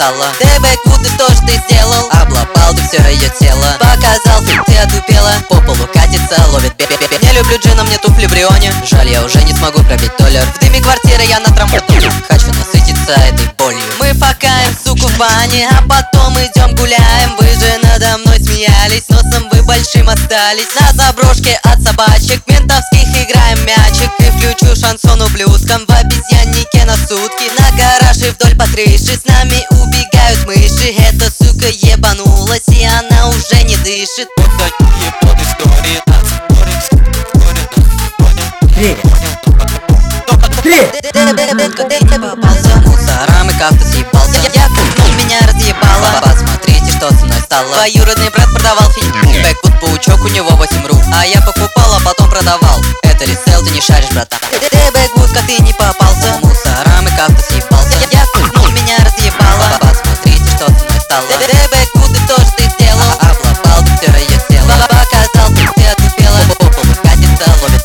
стала. Ты бэквуд, ты тоже ты сделал. Облапал ты все ее тело. Показал, ты отупела. По полу катится, ловит бе-бе-бе. Не люблю джина, мне туфли в Брионе. Жаль, я уже не смогу пробить толлер. В дыме квартиры я на трамвае. Хочу насытиться этой болью. Мы факаем, суку, в бане, а потом идем гуляем. Вы же надо мной смеялись, носом вы большим остались. На заброшке от собачек ментовских играем мячик. И включу шансон ублюдкам в обезьяннике на сутки. На гараже вдоль по крыше с нами убегают мыши. Эта сука ебанулась и она уже не дышит. Вот такие вот истории. Ты попался мусорам и как-то съебался. Я купнул, меня разъебало. Посмотрите, что со мной стало. Двоюродный брат продавал фигню. Бэквуд паучок, у него 8 рук. А я покупал, а потом продавал. Это ресейл, ты не шаришь, братан. Ты бэквуд, как ты не попался. Мусорам и как-то съебался. Я купнул, меня разъебало. Посмотрите, что со мной стало. Ты бэквуд, ты тоже ты сделал. Облапал ты все ее тело. Показал, ты отупела. По полу катится, ловит